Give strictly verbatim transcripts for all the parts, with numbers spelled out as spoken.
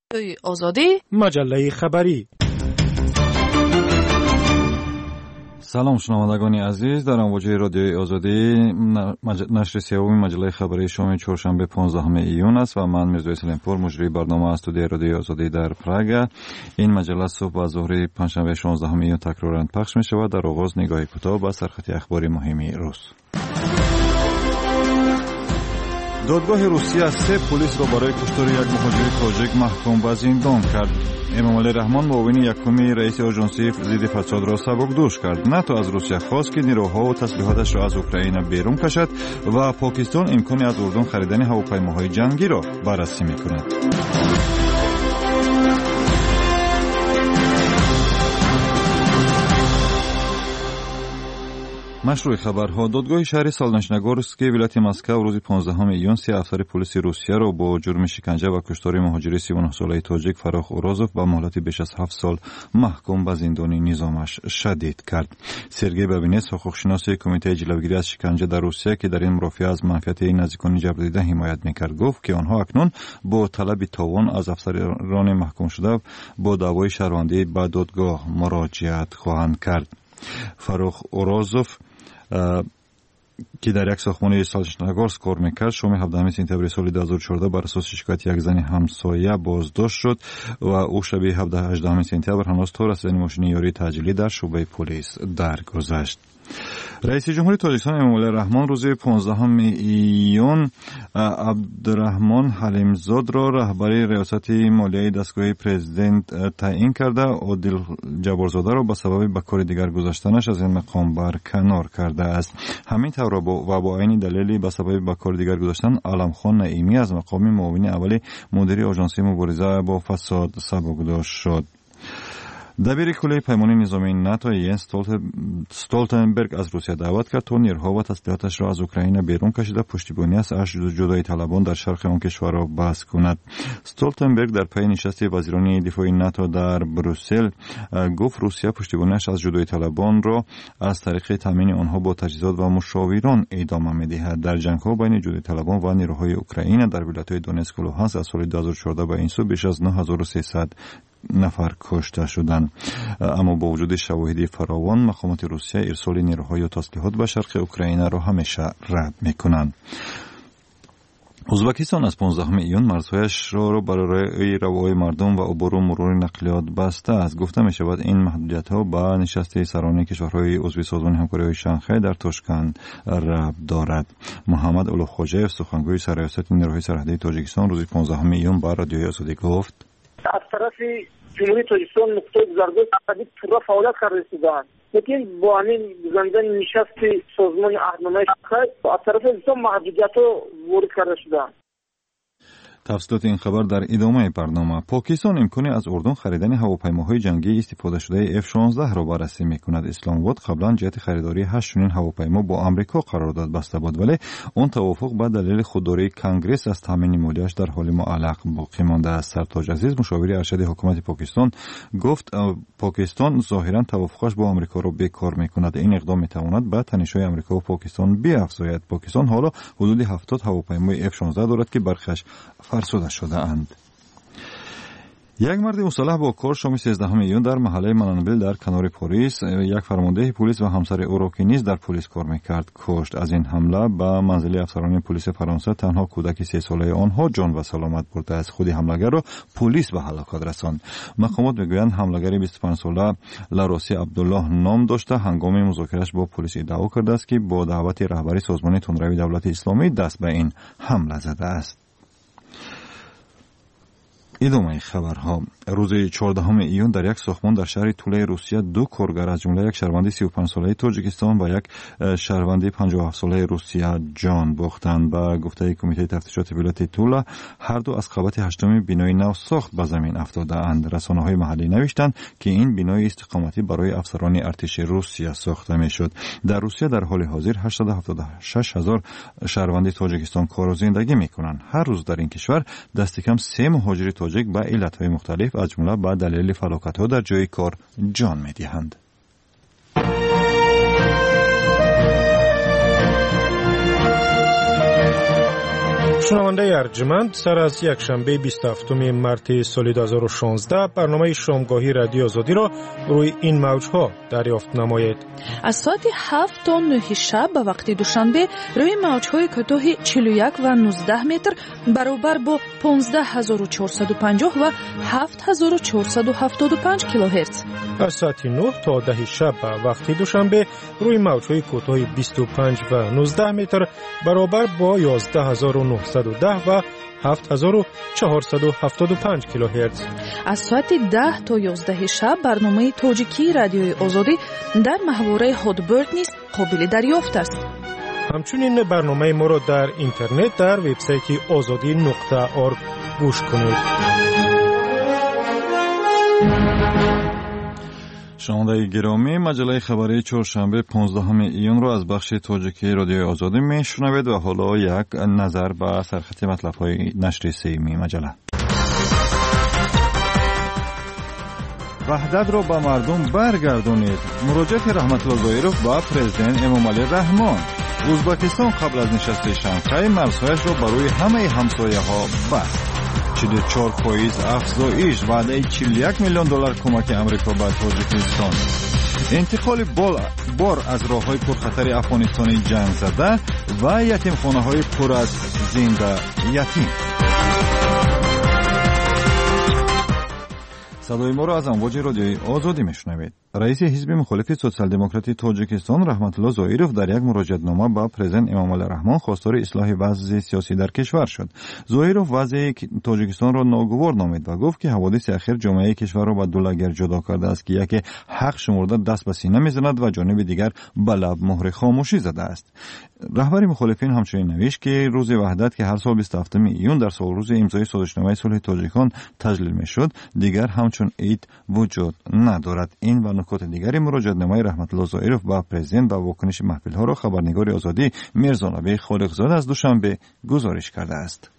آزادی مجله خبری. سلام شنوندگان عزیز، در امواج رادیوی آزادی نشر سیوم مجله خبری شام چهارشنبه پانزدهم ایون است و من میرزا سلیمپور مجری برنامه استودیوی رادیوی آزادی در پراگ. این مجله صبح و ظهر پنجشنبه شانزدهم ایون تکرارا پخش می شود. در آغاز نگاهی کوتاه به سرخط اخبار مهمی روز. دادگاه روسیه سه پلیس را برای کشتار یک مهاجر تاجیک محکوم به زندان کرد. امامعلی رحمان معاون یکمی رئیس آژانسی ضد فساد را سبکدوش کرد. ناتو از روسیه خواست که نیروها و تسلیحاتش را از اوکراین بیرون کشد و پاکستان امکانی از اردن خریدن هواپیماهای جنگی را بررسی می‌کند. مشروع خبرها. دادگاه شهر سالنشنگورسک ولایت مسکو روز پانزدهم ایون سه افسر پلیس روسیه را با جرم شکنجه و کشتار مهاجر سی و نه ساله تاجیک فراخ اورازوف با مهلت بیش از هفت سال محکوم به زندان نظامش شدید کرد. سرگئی بابینتس، حقوقشناس کمیته جلوگیری از شکنجه در روسیه که در این مرافعه از منفعت نزدیکان جبر دیده حمایت میکرد، گفت که آنها اکنون با طلب تاوان از افسران محکوم شده با دعوای شهروندی به دادگاه مراجعت خواهند کرد. فراخ اورازوف که در یک ساختمان سالنشنگورسک کار میکرد شام هفدهم سپتامبر سال دو هزار و چهارده بر اساس شکایت یک زن همسایه بازداشت شد و او شب هفدهم سپتامبر هنوز تا رسیدن ماشین یاری تعجیلی در شعبه پلیس درگذشت. رئیس جمهوری تاجیکستان امامعلی رحمان روز پانزدهم ایون عبدالرحمان حلیمزاد را رهبری ریاست مالیه دستگاه پرزیدنت تعیین کرده. عادل جبارزاده را به سبب به کار دیگر گذاشتنش از این مقام برکنار کرده است. همین طور و با عین دلیلی به سبب به کار دیگر گذاشتن علمخان نعیمی از مقام معاون اول مدیر آژانسی مبارزه با فساد سبکدوش شد. دبیر کل پیمان نظامی ناتو ینس استولتنبرگ از روسیه دعوت کرد تا نیروها و تسلیحاتش را از اوکراین بیرون کشیده پشتیبانی از جدایی طلبان در شرق آن کشور را بحث کند. استولتنبرگ در پی نشست وزیران دفاع ناتو در بروسل گفت روسیه پشتیبانیش از جدایی طلبان را از طریق تامین آنها با تجهیزات و مشاوران ادامه می‌دهد. در جنگ‌ها بین جدایی طلبان و نیروهای اوکراین در ولایت‌های دونتسک و لوهانسک از سال دو هزار و چهارده به این سو بیش از نه هزار و سیصد نفر کشته شدند. اما با وجود شواهد فراوان مقامات روسیه ارسال نیروهای و تسلیحات به شرق اوکراین را همیشه رد می‌کنند. ازبکستان از پانزدهم ایون مرزهایش را برای رواهای مردم و عبور و مرور نقلیات بسته است. گفته می شود این محدودیت‌ها به نشست سران کشورهای عضو سازمان همکاری شانگهای در تاشکند ربط دارد. محمد اولوخوجیف سخنگوی سرریاست نیروهای سرحدی تاجیکستان روز پانزدهم ایون با رادیوی آزادی گفت از طرف جمهوری تاجیکستان نقطه گذرگاه سرحدی پورا فعالیت کرده بودند، لیکن با همین گزاردن نشست سازمان راهنمایی شانگهای از طرف اسلام محدودیت‌ها وارد کرده شدند. تفصیلات این خبر در ادامه برنامه. پاکستان امکانی از اردن خریدن هواپیماهای جنگی استفاده شده اف شانزده را بررسی می‌کند. اسلام آباد قبلا جهت خریداری هشت چنین هواپیما با آمریکا قرارداد بسته بود، ولی اون توافق به دلیل خودداری کنگره از تامین مالیش در حال معلق باقی مانده است. سرتاج عزیز مشاور ارشد حکومت پاکستان گفت پاکستان ظاهرا توافقش با آمریکا را بیکار می‌کند. این اقدام می‌تواند به تنش‌های آمریکا و پاکستان بیافزاید. پاکستان حالا حدود هفتاد هواپیمای اف شانزده دارد که برخش فرسوده شده اند. یک مرد مسلح با کار شام سیزدهم ایون در محله منانبل در کنار پاریس یک فرمانده پلیس و همسر او را که نیز در پلیس کار میکرد کشت. از این حمله به منزل افسران پلیس فرانسه تنها کودک سه ساله آنها جان و سلامت برده است. خود حملگر را پلیس به هلاکت رساند. مقامات میگویند حملگر بیست و پنج ساله لاروسی عبدالله نام داشته هنگام مذاکرهش با پلیس ادعا کرده است که با دعوت رهبری سازمان تندروی دولت اسلامی دست به این حمله زده است. ادامه خبرها. روز چهاردهم ایون در یک ساختمان در شهر توله روسیه دو کارگر از جمله یک شهروند سی و پنج ساله تاجیکستان و یک شهروند پنجاه و هفت ساله روسیه جان باختند. به گفته کمیته تفتیشات ولایت توله هر دو از قبط هشتم بنای نو ساخت به زمین افتاده اند. رسانه‌های محلی نوشتند که این بنای استقامتی برای افسران ارتش روسیه ساخته میشد. در روسیه در حال حاضر هشتصد و هفتاد و شش هزار شهروند تاجیکستان کار و زندگی میکنند. هر روز در این کشور دست کم سه مهاجر تاجیک به علتهای مختلف از جمله به دلیل فلاکت‌ها در جای کار جان می‌دهند. شنونده ارجمند، سر از یک شنبه بیست و هفتم مارس سال دو هزار و شانزده برنامه شامگاهی رادیو آزادی را روی این موجها دریافت نمایید. از ساعت هفت تا نه شب به وقت دوشنبه روی موجهای کوتاه چهل و یک و نوزده متر برابر با پانزده هزار و چهارصد و پنجاه و هفت هزار و چهارصد و هفتاد و پنج کیلوهرتز. از ساعت نه تا ده شب به وقت دوشنبه روی موجهای کوتاه بیست و پنج و نوزده متر برابر با یازده هزار و نهصد و ده و هفت هزار و چهارصد و هفتاد و پنج کیلوهرتز. از ساعت ده تا یازده شب برنامه تاجیکی رادیوی آزادی در محوره هادبرد نیز قابل دریافت است. همچنین برنامه ما را در اینترنت در وبسایت آزادی نقطه اورگ گوش کنید. شنوندگان گرامی، مجله خبری چهارشنبه پانزدهم ایون را از بخش تاجیکی رادیوی آزادی میشنوید و حالا یک نظر به سرخط مطلب‌های نشر سه‌می مجله. وحدت را به مردم برگردانید. مراجعه رحمت الله ظاهرов با پرزیدنت امامعلی رحمان. ازبکستان قبل از نشست شانگهای مرزهایش را برای همه همسایه‌ها بست. چهل و چهار فایز افزایش، وعده چهل و یک میلیون دلار کمک امریکا به تاجیکستان. انتقال بار از راه‌های پرخطر افغانستان جنگ زده و یتیمخانه‌های پر از زنده یتیم. صدای ما را از امواج رادیوی آزادی میشنوید. رئیس حزب مخالف سوسیال دموکراتی تاجیکستان رحمت الله ظاهرov در یک مراجعه‌نامه با پرزیدنت امامعلی رحمان خواستار اصلاح وضع سیاسی در کشور شد. ظاهرov وضع تاجیکستان را ناگوار نامید و گفت که حوادث اخیر جامعه کشور را به دو لگر جدا کرده است که یکی حق شمرده دست به سینه میزند و جانب دیگر به لب مهر خاموشی زده است. رهبر مخالفین همچنین نوشت که روز وحدت که هر سال بیست و هفتم ایون در سال روز امضای سازشنامه صلح تاجیکان تجلیل میشد دیگر همچون عید وجود ندارد. این و نکات دیگری مراجعه‌نامه رحمت الله ظاهرov با پرزیدنت و واکنش محفل‌ها را خبرنگار آزادی میرزا نبی خالقزاده از دوشنبه گزارش کرده است.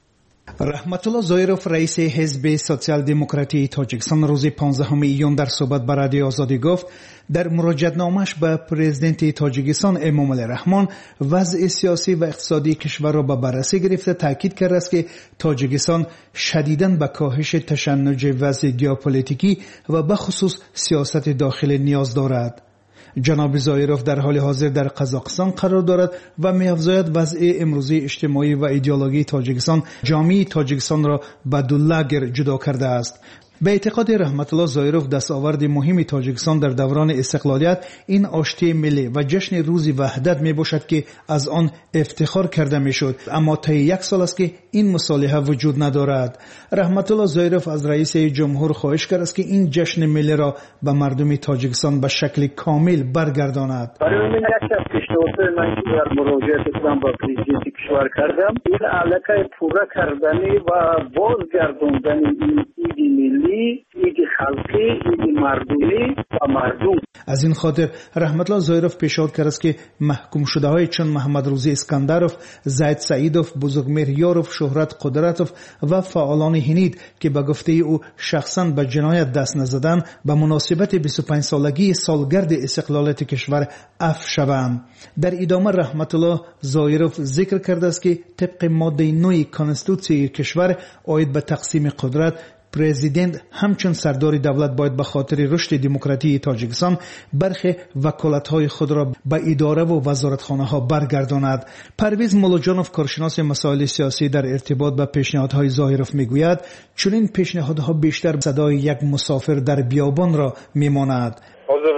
رحمت الله ظاهرov رئیس حزب سوسیال دموکراتی تاجیکستان روز پانزدهم ایون در صحبت با رادیو آزادی گفت در مراجعه‌نامه‌اش به پرزیدنت تاجیکستان امامعلی رحمان وضع سیاسی و اقتصادی کشور را به بررسی گرفته تاکید کرده است که تاجیکستان شدیداً به کاهش تشنج وضع ژئوپلیتیکی و به خصوص سیاست داخلی نیاز دارد. جناب ظاهرov در حال حاضر در قزاقستان قرار دارد و می‌افزاید وضع امروزی اجتماعی و ایدئولوژی تاجیکستان جامعه تاجیکستان را به دو لگر جدا کرده است. به اعتقاد رحمت الله ظاهرov دستاورد مهم تاجیکستان در دوران استقلالیت این آشتی ملی و جشن روز وحدت می باشد که از آن افتخار کرده می شد، اما طی یک سال است که این مصالحه وجود ندارد. رحمت الله ظاهرov از رئیس جمهور خواهش کرد است که این جشن ملی را به مردم تاجیکستان به شکل کامل برگرداند. برای من یک از پیشنهادات من که در مراجعه کردم با پرزیدنت کشور کردم این علاقه پورا کردنی و بازگرداندن این ایدی ملی، ایدی خلقی، ایدی مردمی و مردم. از این خاطر رحمت الله ظاهرov پیشنهاد کرد است که محکوم شده های چون محمد روزی اسکندرov، زید سعیدov، بزرگمیر یارov، شهرت قدرتov و فعالان هنید که به گفته او شخصا به جنایت دست نزدند به مناسبت بیست و پنج سالگی سالگرد استقلالیت کشور عفو شوند. در ادامه رحمت الله ظاهرov ذکر کرده است که طبق ماده نه کانستیتوسیون کشور عاید به تقسیم قدرت پرزیدنت همچون سردار دولت باید به خاطر رشد دموکراتی تاجیکستان برخی وکالت‌های خود را به اداره و وزارتخانه‌ها برگرداند. پرویز مولاجانوف کارشناس مسائل سیاسی در ارتباط به پیشنهادهای ظاهرov میگوید چنین پیشنهادها بیشتر صدای یک مسافر در بیابان را میماند. حاضر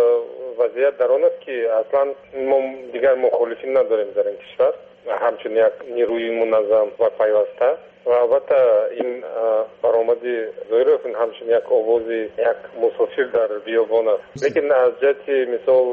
وضعیت در آن است که اصلا ما دیگر مخالفین نداریم در این کشور، همچون یک نیروی منظم و پیوسته و البته این برآمد ظاهرov همچون یک آواز یک مسافر در بیابان است. لیکن از جهت مثال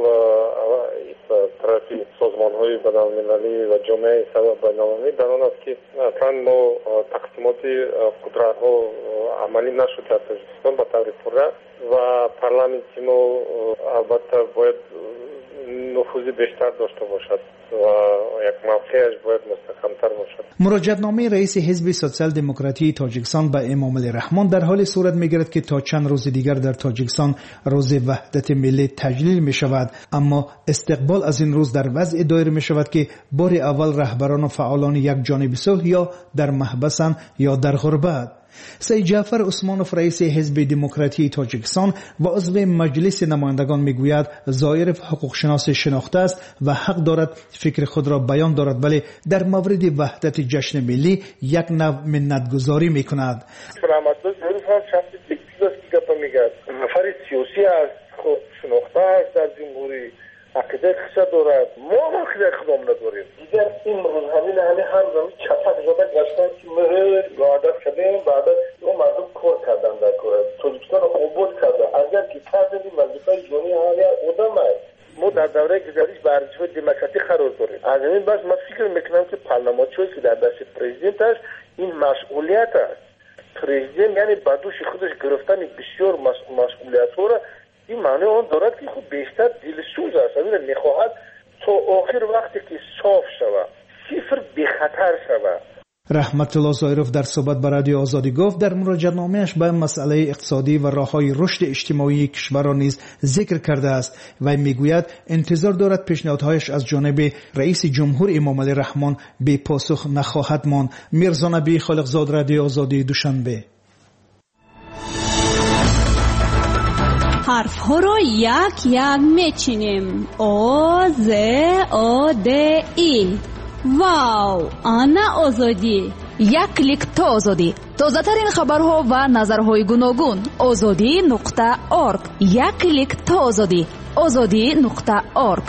طرفی سازمان‌های بین‌المللی و جامعه بین‌المللی در آن است که اصلا ما تقسیمات قدرت‌ها عملی نشد در تاجیکستان به طور پوره و پارلمانت ما البته باید نفوذ بیشتر داشته باشد و یک توسعهش باید مستحکم‌تر باشد. مراجعه‌نامه رئیس حزب سوسیال دموکراتی تاجیکستان به امامعلی رحمان در حال صورت می‌گیرد که تا چند روز دیگر در تاجیکستان روز وحدت ملی تجلیل می‌شود، اما استقبال از این روز در وضع دایر می‌شود که بار اول رهبران و فعالان یک جانب صلح یا در محبسند یا در غربت. سید جعفر عثمانوف رئیس حزب دموکراتی تاجیکستان و عضو مجلس نمایندگان میگوید ظاهرف حقوق شناس شناخته است و حق دارد فکر خود را بیان دارد، ولی در مورد وحدت جشن ملی یک نوع منتگذاری میکند. رحمت‌الله ظاهرف هم شخص فکری است که گپ میگه، نفر سیاسی است، خود شناخته است در جمهوری، عقیده خشن دارد. ما هم عقیده خودم نداریم. دیگر این روز همین همه هم زمین چپک زده گشتن که مهر وعده کردیم، بعد اون مردم کار کردن در تاجیکستان آباد کرده. اگر که کردیم وظیفه جانی همه آدم است. ما در دوره گذشته به ارزش‌های دموکراسی قرار داریم. از این بس من فکر میکنم که پارلمانچوی که در دست پرزیدنت است این مسئولیت است. پرزیدنت یعنی به دوش خودش گرفتن بسیار مسئولیت ها را، این معنی آن دارد که خود بیشتر دلسوز است، اگر میخواهد تا آخر وقتی که صاف شود، صفر بی خطر شود. رحمت الله ظاهرف در صحبت با رادیو آزادی گفت در مراجعه‌نامه‌اش به مسئله اقتصادی و راه‌های رشد اجتماعی کشور را نیز ذکر کرده است و میگوید انتظار دارد پیشنهادهایش از جانب رئیس جمهور امامعلی رحمان بی پاسخ نخواهد ماند. میرزا نبی خالقزاد، رادیو آزادی، دوشنبه. حرف ها رو یک یک میچینیم. او ز او د ای. واو، آنا آزادی. یک کلیک تا آزادی. تازه ترین خبرها و نظرهای گوناگون. آزادی نقطه اورگ. یک کلیک تا آزادی. آزادی نقطه اورگ.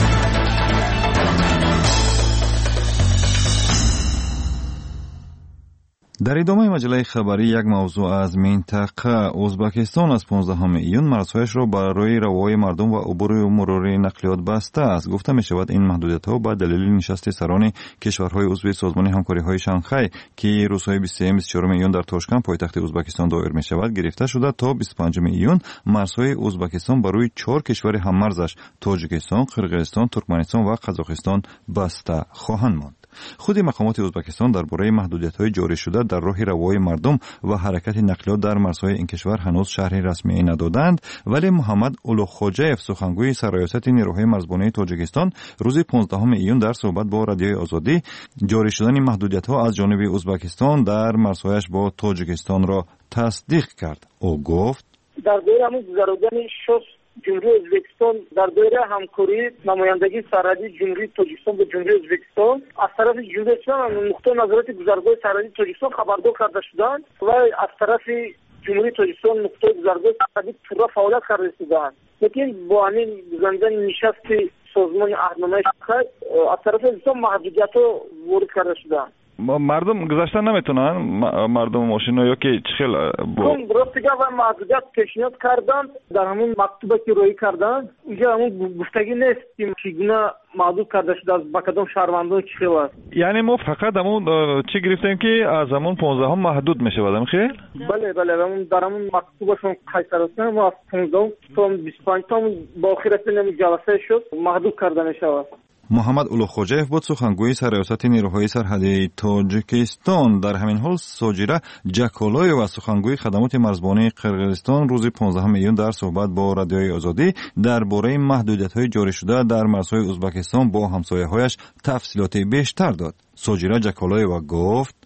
در ادامه مجله خبری یک موضوع از منطقه. ازبکستان از پانزدهم ایون مرزهایش را برای رواهای مردم و عبور و مرور نقلیات بسته است. گفته می شود این محدودیت‌ها به دلیل نشست سران کشورهای عضو سازمان همکاری‌های شانگهای که روزهای بیست و سه و بیست و چهار ایون در تاشکند پایتخت ازبکستان دایر می شود گرفته شده تا بیست و پنجم ایون مرزهای ازبکستان برای چهار کشور هممرزش تاجیکستان، قرقیزستان، ترکمنستان و قزاقستان بسته خواهند ماند. خود مقامات ازبکستان درباره محدودیت‌های جاری شده در راه روای مردم و حرکت نقلیات در مرزهای این کشور هنوز شرح رسمی ندادند، ولی محمد اولوخوجایف سخنگوی سرریاست نیروهای مرزبانی تاجیکستان روز پانزدهم ایون در صحبت با رادیوی آزادی جاری شدن محدودیت‌ها از جانب ازبکستان در مرزهایش با تاجیکستان را تصدیق کرد. او گفت در دوره همون گذراندن شش جمهوری ازبکستان در دوره همکاری نمایندگی سرحدی جمهوری تاجیکستان به جمهوری ازبکستان از طرف جمهوری اسلامی نقطه نظارت گذرگاه سرحدی تاجیکستان خبردار کرده شدند و از طرف جمهوری تاجیکستان نقطه گذرگاه سرحدی پورا فعالیت کرده رسیدند. لیکن با همین گذراندن نشست سازمان اهنامه شانگهای از طرف ازبکستان محدودیت‌ها وارد کرده شدند. مردم گذاشتن نمیتونن، مردم ماشینا یا که چخیل چون برستگاه و محدودیت پیشنهاد کردن در همون مکتوبه که روی کردن اینجا همون گفتگی نیست که چگونه محدود کرده شده از بکدام شهروندان چخیل است. یعنی ما فقط همون چی گرفتیم که از همون پانزدهم محدود میشه بدم خیل؟ بله بله همون در همون مکتوبشون قیصر هستن ما از پانزدهم تا بیست و پنج تا با آخرت نمی جلسه شد محدود کرده میشه. محمد اولوخوجایف بود سخنگوی سرریاست نیروهای سرحدی تاجیکستان. در همین حال ساجیره جکولای و سخنگوی خدمات مرزبانی قرقیزستان روز پانزدهم ایون در صحبت با رادیوی آزادی درباره محدودیت‌های جاری شده در مرزهای ازبکستان با همسایه‌هایش تفصیلات بیشتر داد. ساجیره جکولای و گفت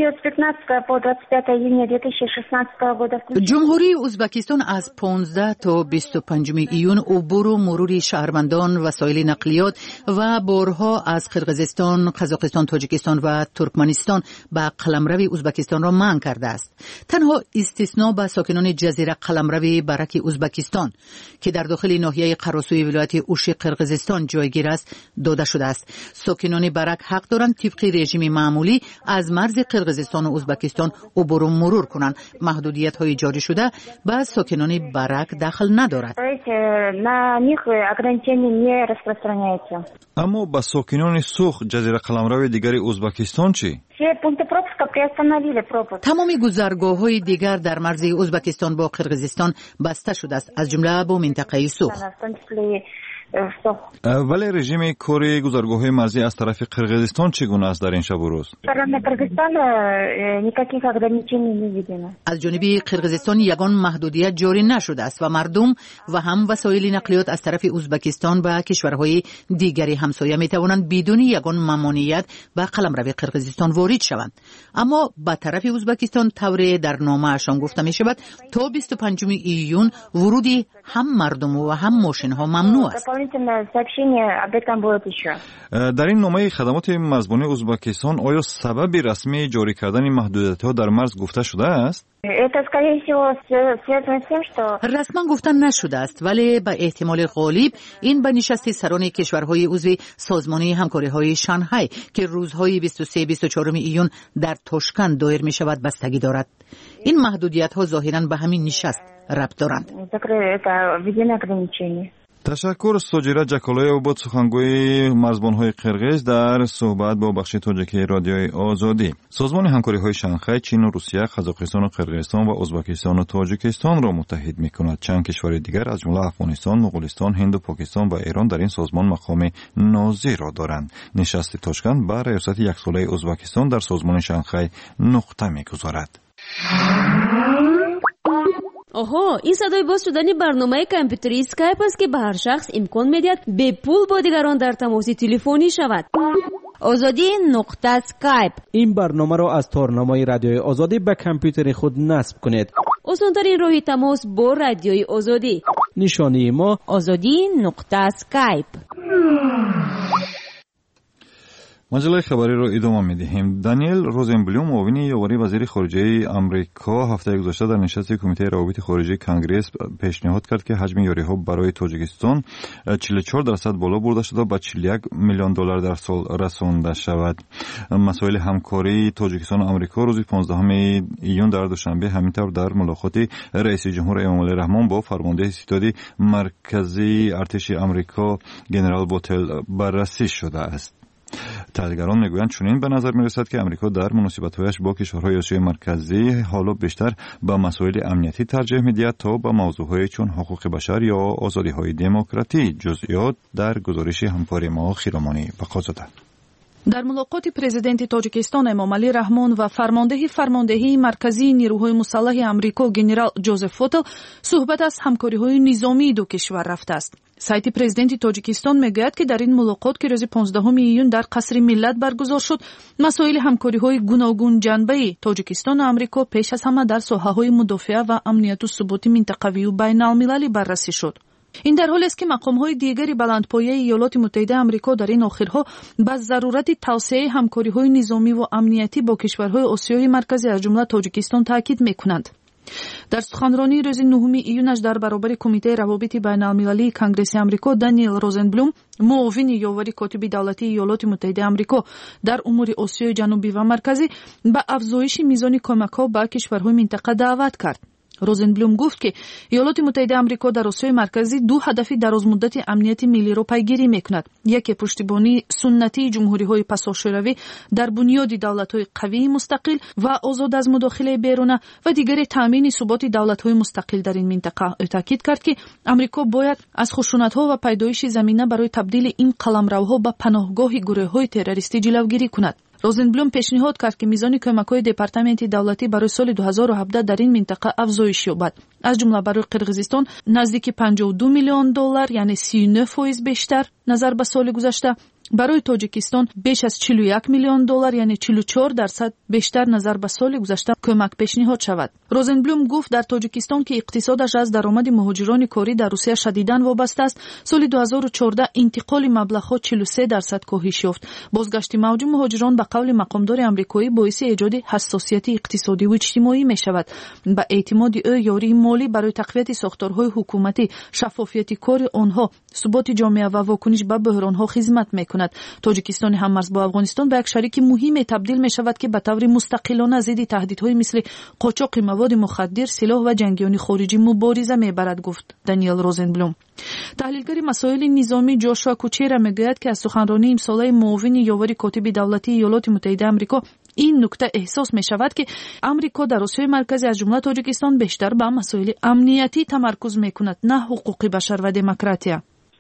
جمهوری ازبکستان از پانزده تا بیست و پنج ایون عبور و مرور شهروندان، وسایل نقلیات و بارها از قرقیزستان، قزاقستان، تاجیکستان و ترکمنستان به قلمرو ازبکستان را منع کرده است. تنها استثناء به ساکنان جزیره قلمرو برک ازبکستان که در داخل ناحیه قراسوی ولایت اوشی قرقیزستان جایگیر است داده شده است. ساکنان برک حق دارند طبق رژیم معمولی از مرز قرقیزستان و ازبکستان عبور و مرور کنند. محدودیت های جاری شده به ساکنان برک دخل ندارد. اما به ساکنان سوخ جزیره قلمرو دیگر ازبکستان چی؟ تمام گذرگاه های دیگر در مرز ازبکستان با قرقیزستان بسته شده است، از جمله با منطقه سوخ. ولی رژیم کره گذارگاه‌های مرزی از طرف قرقیزستان چگونه است در این شب و روز؟ از جانب قرقیزستان یگان محدودیت جاری نشده است و مردم و هم وسایل نقلیات از طرف ازبکستان و کشورهای دیگری همسایه می توانند بدون یگان ممانعت به قلمرو قرقیزستان وارد شوند. اما به طرف ازبکستان طور در نامه‌شان گفته می شود تا بیست و پنجم ایون ورودی هم مردم و هم ماشین‌ها ممنوع است. در این نامه خدمات مرزبانی ازبکستان آیا سبب رسمی جاری کردن محدودیت‌ها در مرز گفته شده است؟ رسما گفتن نشده است، ولی به احتمال غالب این به نشست سران کشورهای عضو سازمان همکاری‌های شانگهای که روزهای بیست و سه بیست و چهار ایون در تاشکند دایر می شود بستگی دارد. این محدودیت‌ها ظاهراً به همین نشست ربط دارند. تشکر. سوجیرا جکالایو بود سخنگوی مرزبان‌های قرقیز در صحبت با بخش تاجیکی رادیوی آزادی. سازمان همکاری‌های شانگهای چین و روسیه، قزاقستان و قرقیزستان و ازبکستان و تاجیکستان را متحد می‌کند. چند کشور دیگر از جمله افغانستان، مغولستان، هند و پاکستان و ایران در این سازمان مقام ناظر را دارند. نشست تاشکند بر ریاست یک ساله ازبکستان در سازمان شانگهای نقطه می‌گذارد. آها، این صدای باز شدن برنامه کامپیوتری اسکایپ است که به هر شخص امکان می‌دهد به پول با دیگران در تماس تلفنی شود. آزادی نقطه اسکایپ. این برنامه را از تارنمای رادیوی آزادی به کامپیوتر خود نصب کنید. آسان‌ترین راه تماس با رادیوی آزادی. نشانی ما آزادی نقطه اسکایپ. مجله خبری رو ادامه می‌دهیم. دانیل روزنبلوم معاون یاوری وزیر خارجه آمریکا هفته گذشته در نشست کمیته روابط خارجی کنگره پیشنهاد کرد که حجم یاری‌ها برای تاجیکستان چهل و چهار درصد بالا برده شده و به چهل و یک میلیون دلار در سال رسانده شود. مسائل همکاری تاجیکستان و آمریکا روز پانزدهم ایون در دوشنبه همینطور در ملاقات رئیس جمهور امامعلی رحمان با فرمانده ستاد مرکزی ارتش آمریکا جنرال بوتل بررسی شده است. تحلیلگران میگویند چنین به نظر میرسد که امریکا در مناسبت‌هایش با کشورهای آسیای مرکزی حالا بیشتر به مسائل امنیتی ترجیح می‌دهد تا به موضوعهای چون حقوق بشر یا آزادی‌های دموکراتی. جزئیات در گزارش همکار ما خیرامانی بقازاده. در ملاقات پرزیدنت تاجیکستان امامعلی رحمان و فرمانده فرماندهی مرکزی نیروهای مسلح آمریکا گنرال جوزف فوتل صحبت از همکاری‌های نظامی دو کشور رفته است. سایت پرزیدنت تاجیکستان میگوید که در این ملاقات که روز پانزدهم ایون در قصر ملت برگزار شد، مسائل همکاری‌های گوناگون جنبه تاجیکستان و آمریکا پیش از همه در ساحه‌های مدافعه و امنیت و ثبات منطقوی و بین‌المللی بررسی شد. این در حالی است که مقام‌های دیگری بلندپایه ایالات متحده آمریکا در این آخرها به ضرورت توسعه همکاری‌های نظامی و امنیتی با کشورهای آسیای مرکزی از جمله تاجیکستان تاکید می‌کنند. در سخنرانی روز نهم ایونش در برابر کمیته روابط بین‌المللی کنگره آمریکا، دانیل روزنبلوم معاون یاوری کاتب دولتی ایالات متحده آمریکا در امور آسیای جنوبی و مرکزی به افزایش میزان کمک‌ها به کشورهای منطقه دعوت کرد. روزنبلوم گفت که ایالات متحده آمریکا در آسیای مرکزی دو هدف درازمدت امنیت ملی را پیگیری میکند. یکی پشتیبانی سنتی جمهوری‌های پساشوروی در بنیاد دولت‌های قوی مستقل و آزاد از مداخله بیرونه و دیگری تامین ثبات دولت‌های مستقل در این منطقه. تاکید کرد که آمریکا باید از خشونت‌ها و پیدایش زمینه برای تبدیل این قلمروها به پناهگاه گروه‌های تروریستی جلوگیری کند. روزنبلوم پیشنهاد کرد که میزان کمک‌های دپارتمنت دولتی برای سال دو هزار و هفده در این منطقه افزایش یابد. از جمله برای قرقیزستان نزدیک پنجاه و دو میلیون دلار یعنی سی و نه درصد بیشتر نظر به سال گذشته، برای تاجیکستان بیش از چهل و یک میلیون دلار یعنی چهل و چهار درصد بیشتر نظر به سال گذشته کمک پیشنهاد شود. روزنبلوم گفت در تاجیکستان که اقتصادش از درآمد مهاجران کاری در روسیه شدیداً وابسته است، سال دو هزار و چهارده انتقال مبلغ‌ها چهل و سه درصد کاهش یافت. بازگشت موج مهاجران به قول مقامدار آمریکایی باعث ایجاد حساسیت اقتصادی و اجتماعی می شود. به اعتماد او یاری مالی برای تقویت ساختارهای حکومتی، شفافیت کار آنها، ثبات جامعه و واکنش به بحران‌ها خدمت می‌کند. تاجیکستان هم مرز با افغانستان به یک شریک مهم تبدیل می شود که به طور مستقلانه ضد تهدیدهای مثل قاچاق مواد مخدر، سلاح و جنگیان خارجی مبارزه میبرد، گفت دانیل روزنبلوم. تحلیلگر مسائل نظامی جوشوا کوچیرا میگوید که از سخنرانی امساله معاون یاوری کاتب دولتی ایالات متحده آمریکا این نکته احساس می شود که آمریکا در آسیای مرکزی از جمله تاجیکستان بیشتر به مسائل امنیتی تمرکز می کند، نه حقوق بشر و دموکراسی.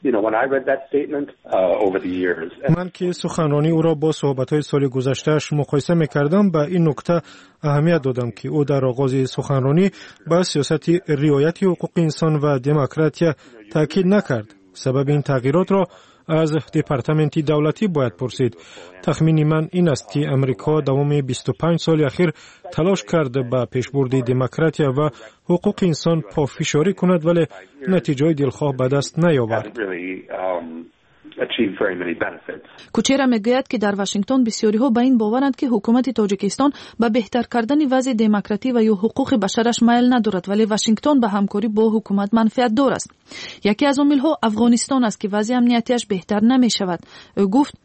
من که سخنرانی او را با صحبت‌های سال گذشته‌اش مقایسه می‌کردم به این نکته اهمیت دادم که او در آغاز سخنرانی به سیاست رعایت حقوق انسان و دموکراسی تاکید نکرد. سبب این تغییرات را از دپارتمنتی دولتی باید پرسید. تخمین من این است که امریکا دوام بیست و پنج سال اخیر تلاش کرده به پیشبرد دموکراسی و حقوق انسان پافشاری کند ولی نتیجه دلخواه به دست نیاورد. کوچرا میگوید که در واشنگتن بسیاری ها به این باورند که حکومت تاجیکستان به بهتر کردن وضع دموکراسی و یا حقوق بشرش میل ندارد ولی واشنگتن به همکاری با حکومت منفعت دار است. یکی از عامل ها افغانستان است که وضع امنیتیش بهتر نمی شود. او گفت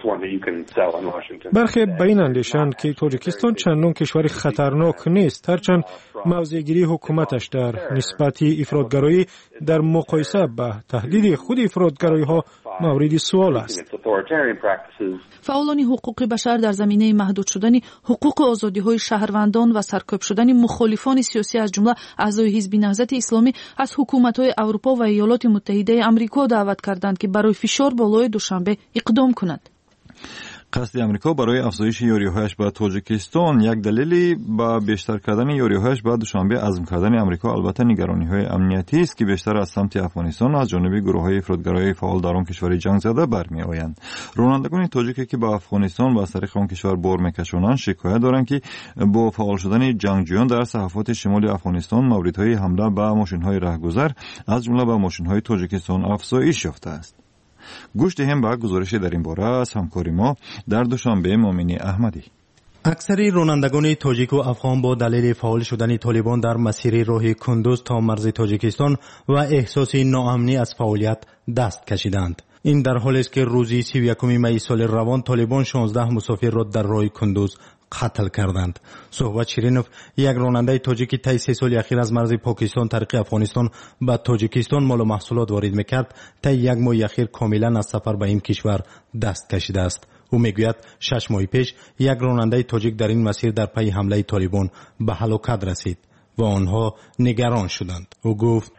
برخی به این اندیشند که تاجیکستان چندان کشور خطرناک نیست هرچند موضع‌گیری حکومتش در نسبت افراطگرایی در مقایسه به تهدید خود افراطگرایی ها مورد سوال است. فعالان حقوق بشر در زمینه محدود شدن حقوق آزادی های شهروندان و سرکوب شدن مخالفان سیاسی از جمله اعضای حزب نهضت اسلامی از حکومت‌های اروپا و ایالات متحده آمریکا دعوت کردند که برای فشار بالای دوشنبه اقدام کنند. قصد امریکا برای افزایش یاری‌هایش با تاجیکستان یک دلیلی با بیشتر کردن یاری‌هایش با دوشنبه عزم کردن امریکا البته نگرانی‌های امنیتی است که بیشتر از سمت افغانستان از جانب گروه‌های افراطگرای فعال در آن کشور جنگ زده برمی‌آیند. رانندگان تاجیکی که به افغانستان و از طریق آن کشور بار می‌کشانند شکایت دارند که با فعال شدن جنگجویان در صحافت شمال افغانستان موردهای حمله به ماشین‌های راهگذر از جمله به ماشین‌های تاجیکستان افزایش یافته است. گوش دهیم به گزارش در این باره از همکار ما در دوشنبه مومنی احمدی. اکثر رانندگان تاجیک و افغان با دلیل فعال شدن طالبان در مسیر راه کندوز تا مرز تاجیکستان و احساس ناامنی از فعالیت دست کشیدند. این در حالی است که روزی سی و یکم می سال روان طالبان شانزده مسافر را در راه کندوز قتل کردند. صحبت شیرینوف یک راننده تاجیکی طی سه سال اخیر از مرز پاکستان طریق افغانستان به تاجیکستان مال و محصولات وارد میکرد طی یک ماه اخیر کاملا از سفر به این کشور دست کشیده است. او میگوید شش ماه پیش یک راننده تاجیک در این مسیر در پی حمله طالبان به هلاکت رسید و آنها نگران شدند. او گفت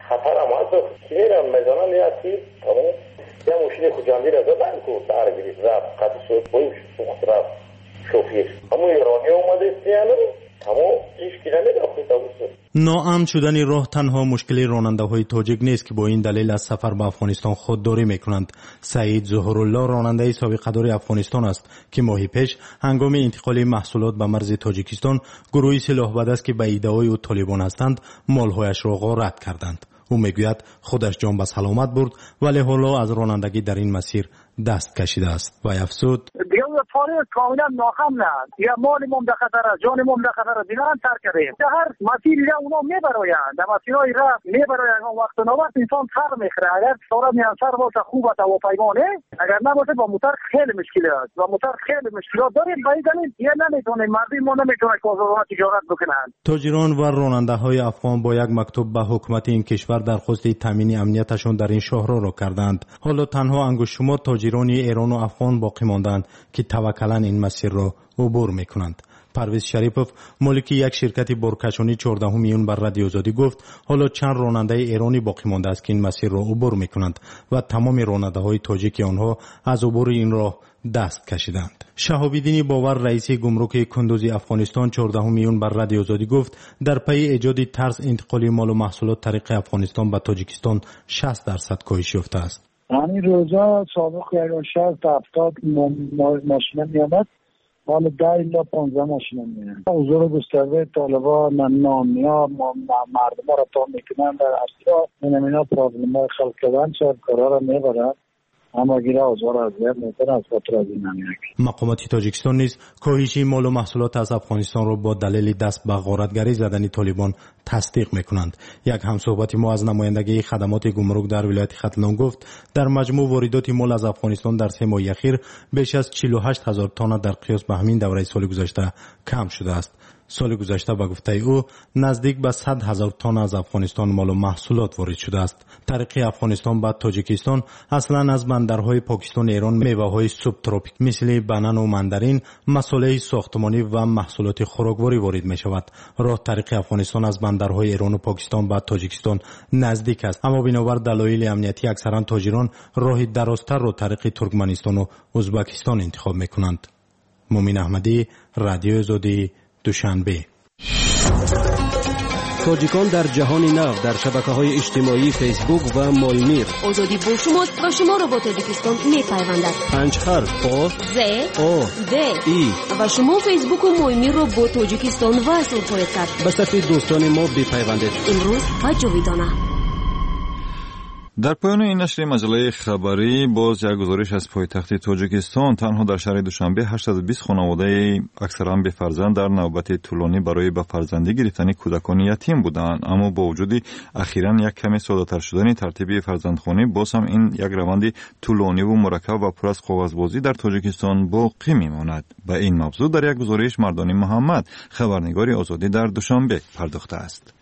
ناامن شدن راه تنها مشکل راننده های تاجیک نیست که با این دلیل از سفر به افغانستان خودداری میکنند. سعید ظهورالله راننده سابقه دار افغانستان است که ماهی پیش هنگام انتقال محصولات به مرز تاجیکستان گروهی سلاح بدست که به ایده‌های او طالبان هستند مالهایش را غارت کردند. او میگوید خودش جان به سلامت برد ولی حالا از رانندگی در این مسیر دست کشیده است و افسود دیگه تاریخ کاملا ناخم نه یا مال مم در خطر است جان مم در خطر است دیگه هم ترک کردیم در هر مسیری را اونا میبرایند در مسیرهای را میبرایند وقت نوبت انسان سر میخره اگر سرعت میانسر باشه خوب است و پیمانه اگر نباشه با موتور خیلی مشکل است و موتور خیلی مشکلات داریم با این دلیل یه نمیتونه مردم ما نمیتونه کارگاه تجارت بکنن. تاجران و راننده های افغان با یک مکتوب به حکومت این کشور درخواست تامین امنیتشان در این شهرها را کردند. حالا تنها انگشت شمار تاجران ایران و افغان باقی ماندند که توکلاً این مسیر را عبور میکنند. پرویز شریفوف مالک یک شرکت بارکشانی چهارده میلیون بر رادیو آزادی گفت حالا چند راننده ایرانی باقی مانده است که این مسیر را عبور میکنند و تمام راننده های تاجیک آنها از عبور این راه دست کشیدند. شهاب‌الدین باور رئیس گمرک کندوز افغانستان چهارده میلیون بر رادیو آزادی گفت در پی ایجاد ترس انتقال مال و محصولات طریق افغانستان به تاجیکستان شصت درصد کاهش یافته است. همین روزا سابق یک شصت تا هفتاد ماشین میامد حالا ده الا پانزده ماشین میاد. حضور گسترده طالبان نامیا مردم را تا میکنن در اصلا این اینا پرابلم های خلق کردن شاید کارا را میبرن اما گیره آزار از زیاد میتر از خاطر از این نمیاد. مقامات تاجیکستان نیز کاهش مال و محصولات از افغانستان را با دلیل دست به غارتگری زدن طالبان تصدیق میکنند. یک همصحبت ما از نمایندگی خدمات گمرک در ولایت ختلان گفت در مجموع واردات مال از افغانستان در سه ماه اخیر بیش از چهل و هشت هزار تن در قیاس به همین دوره سال گذشته کم شده است. سال گذشته به گفته او نزدیک به صد هزار تن از افغانستان مال و محصولات وارد شده است. طریق افغانستان به تاجیکستان اصلا از بندرهای پاکستان ایران میوه‌های سوبتروپیک مثل بنان و ماندارین، مساله ساختمانی و محصولات خوراکواری وارد می شود. راه طریق افغانستان از بندرهای ایران و پاکستان به تاجیکستان نزدیک است، اما بنابر دلایل امنیتی اکثرا تاجران راه درازتر را طریق ترکمنستان و ازبکستان انتخاب می کنند. مومن احمدی، رادیو آزادی، دوشنبه. تاجیکان در جهان نو در شبکه‌های اجتماعی فیسبوک و مایمیر. آزادی با شماست و شما را با تاجیکستان می‌پیوندد. پنج حرف آ ز آ د ای و شما فیسبوک و مایمیر را با تاجیکستان وصل خواهید کرد. به صفحه دوستان ما بپیوندید. امروز و جاویدانه. در پایان این نشر مجله خبری باز یک گزارش از پایتخت تاجیکستان. تنها در شهر دوشنبه هشتصد و بیست خانواده اکثرا بی فرزند در نوبت طولانی برای به فرزندی گرفتن کودکان یتیم بودند، اما با وجود اخیراً یک کمی ساده‌تر شدن ترتیب فرزندخوانی، باز هم این یک روند طولانی و مرکب و پر از کاغذبازی در تاجیکستان باقی میماند. به این موضوع در یک گزارش مردانی محمد، خبرنگار آزادی در دوشنبه، پرداخته است.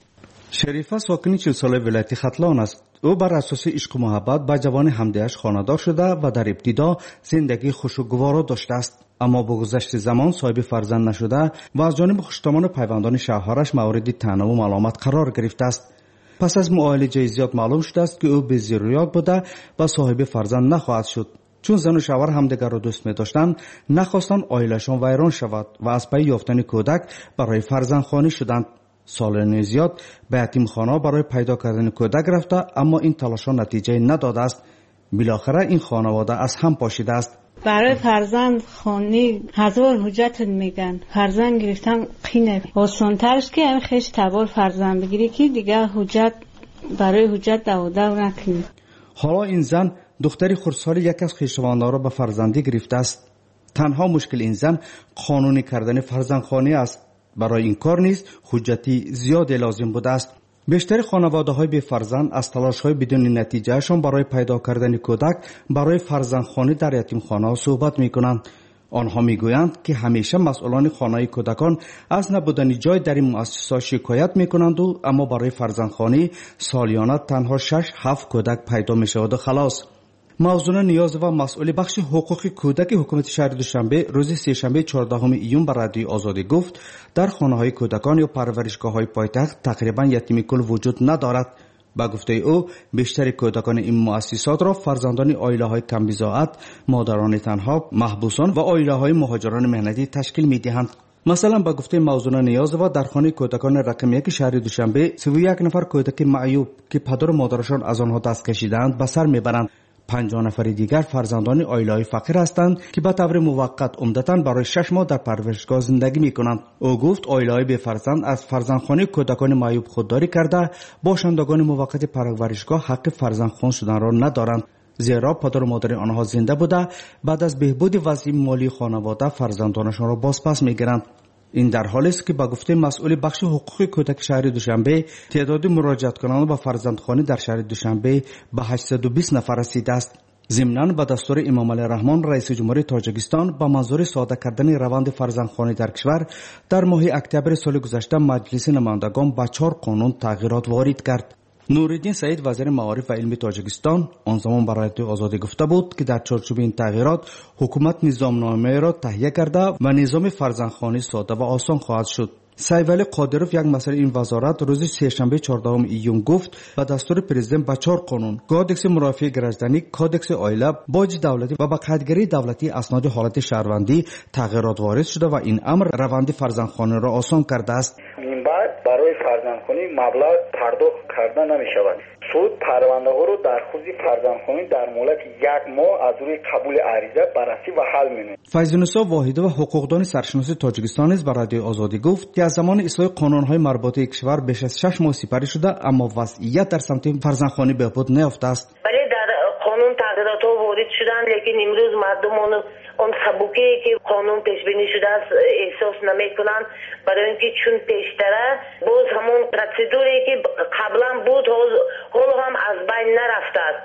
شریفه ساکن چهل ساله ولایت ختلان است. او بر اساس عشق و محبت با جوان همدیش خانه‌دار شده و در ابتدا زندگی خوشگوار داشته است، اما با گذشت زمان صاحب فرزند نشده و از جانب خوشتمان و پیوندان شوهرش مورد طعنه و ملامت قرار گرفته است. پس از معالجه زیاد معلوم شده است که او بی‌ضروریات بوده و صاحب فرزند نخواهد شد. چون زن و شوهر همدیگر را دوست می داشتند، نخواستند عائله‌شان ویران شود و از پی یافتن کودک برای فرزندخوانی شدند. سال زیاد به یتیمخانه برای پیدا کردن کودک رفته، اما این تلاش‌ها نتیجه نداده است. بالاخره این خانواده از هم پاشیده است. برای فرزند خانی هزار حجت میگن، فرزند گرفتن قینه آسان‌ترش که همین خیش تبار فرزند بگیری که دیگه حجت برای حجت داوده نکنی. حالا این زن دختری خردسال یک از خویشاوندان را به فرزندی گرفته است. تنها مشکل این زن قانونی کردن فرزندخوانی است. برای این کار نیز حجتی زیاد لازم بوده است. بیشتر خانواده‌های بی فرزند از تلاش‌های بدون نتیجهشان برای پیدا کردن کودک برای فرزندخوانی در یتیمخانه صحبت می‌کنند. آنها می‌گویند که همیشه مسئولان خانه کودکان از نبودن جای در این مؤسسات شکایت می‌کنند و اما برای فرزندخوانی سالیانه تنها شش هفت کودک پیدا می‌شود و خلاص. موضوع نیاز و مسئول بخش حقوق کودک حکومت شهر دوشنبه روز سه‌شنبه چهاردهم ایون به رادیو آزادی گفت در خانه‌های کودکان یا پرورشگاه‌های پایتخت تقریباً یتیمی کل وجود ندارد. با گفته او بیشتر کودکان این مؤسسات را فرزندان عائله‌های کم بضاعت، مادران تنها، محبوسان و عائله‌های مهاجران مهنتی تشکیل می‌دهند. مثلا با گفته موضوع نیاز و در خانه کودکان رقم یک شهر دوشنبه سی و یک نفر کودک معیوب که پدر و مادرشان از آنها دست کشیدند به سر میبرند. پنجاه نفر دیگر فرزندان عائله‌های فقیر هستند که به طور موقت عمدتاً برای شش ماه در پرورشگاه زندگی می‌کنند. او گفت عائله‌های بی فرزند از فرزندخوانی کودکان معیوب خودداری کرده، باشندگان موقت پرورشگاه حق فرزندخوان شدن را ندارند، زیرا پدر و مادر آنها زنده بوده بعد از بهبود وضع مالی خانواده فرزندانشان را بازپس می‌گیرند. این در حالی است که با گفته مسئول بخش حقوق کودک شهر دوشنبه تعداد مراجعت کنندگان به فرزندخوانی در شهر دوشنبه به هشتصد و بیست نفر رسیده است. ضمناً به دستور امام علی رحمان رئیس جمهوری تاجیکستان با منظور ساده کردن روند فرزندخوانی در کشور در ماه اکتبر سال گذشته مجلس نمایندگان با چهار قانون تغییرات وارد کرد. نورالدین سعید وزیر معارف و علم تاجیکستان آن زمان برای رادیو آزادی گفته بود که در چارچوب این تغییرات حکومت نظامنامه را تهیه کرده و نظام فرزندخوانی ساده و آسان خواهد شد. سیدولی قادروف یک مسئول این وزارت روز سه‌شنبه چهاردهم ایون گفت با دستور پرزیدنت با چهار قانون، کودکس مرافعه گرجدنی، کودکس عائله، باج دولتی و با قیدگیری دولتی اسناد حالت شهروندی تغییرات وارد شده و این امر روند فرزندخوانی را آسان کرده است. این بعد برای فرزندخوانی مبلغ پرداخت کرده نمی شود. سود پرونده ها رو در خصوص فرزندخوانی در مدت یک ماه از روی قبول عریضه بررسی و حل می نماید. فیض‌النسا واحده و حقوقدان سرشناس تاجیکستان نیز به رادیو آزادی گفت که از زمان اصلاح قانون‌های مربوط به کشور بیش از شش ماه سپری شده، اما وضعیت در سمت فرزندخوانی بهبود نیافته است. ولی در قانون تغییرات وارد شدند، لیکن امروز مردم اون سبکی که قانون پیش بینی شده است احساس نمی‌کنند، برای اینکه چون پیشتره باز همون پروسیدوری که قبلا بود حالا هم از بین نرفته است.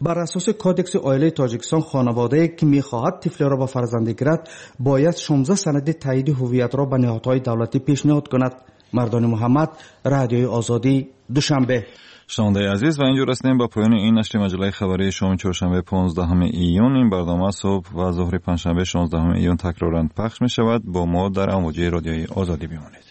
بر اساس کودکس عائله تاجیکستان خانواده که می‌خواهد طفل را به فرزندی گیرد باید شانزده سند تایید هویت را به نهادهای دولتی پیشنهاد کند. مردان محمد، رادیوی آزادی، دوشنبه. شنونده عزیز، و اینجور رسیدیم با پایان این نشر مجله خبری شام چهارشنبه پانزدهم ایون. این برنامه صبح و ظهر پنجشنبه شانزدهم ایون تکرارا پخش می شود. با ما در امواج رادیوی آزادی بمانید.